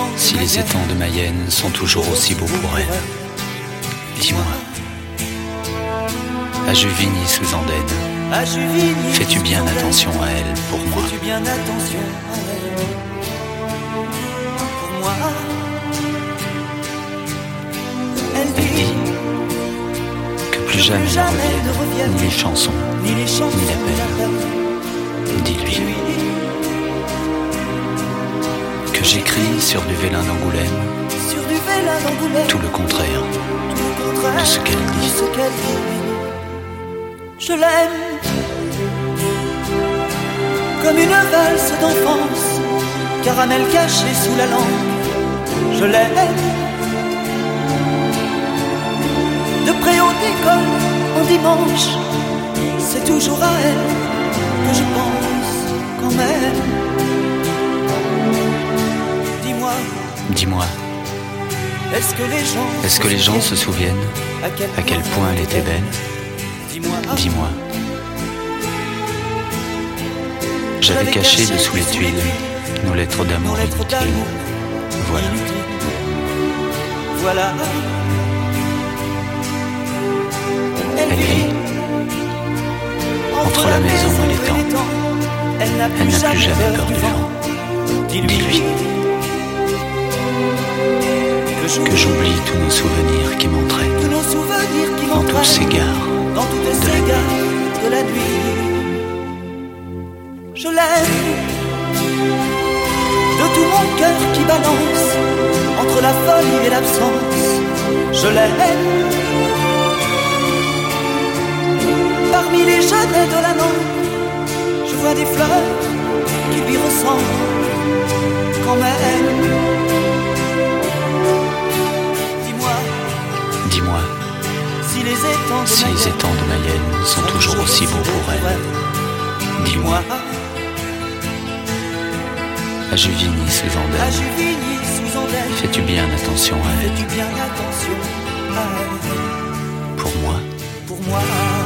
Si les étangs de Mayenne sont toujours aussi beaux pour elle, dis-moi, à Juvigny sous Andenne, fais-tu bien attention à elle pour moi? Elle dit que plus jamais ne reviennent ni les chansons, ni l'appel. Dis-lui que j'écris sur du vélin d'Angoulême tout le contraire de ce qu'elle dit. Je l'aime comme une valse d'enfance, caramel caché sous la langue. Je l'aime de préau d'école en dimanche. C'est toujours à elle que je pense quand même. Dis-moi, est-ce que les gens se souviennent à quel point elle était belle? Dis-moi. J'avais caché dessous les tuiles nos lettres d'amour inutiles. Voilà. Elle vit entre la maison et l'étang. Elle n'a plus jamais peur du vent. Dis-lui que j'oublie tous nos souvenirs qui m'entraînent dans toutes ces gares de la nuit. Je l'aime de tout mon cœur qui balance entre la folie et l'absence. Je l'aime parmi les genêts de la langue. Je vois des fleurs qui lui ressemblent quand même. Dis-moi, si les étangs de Mayenne sont toujours aussi beaux pour elle, dis-moi, à Juvigny sous Andenne, fais-tu bien attention à elle? Pour moi.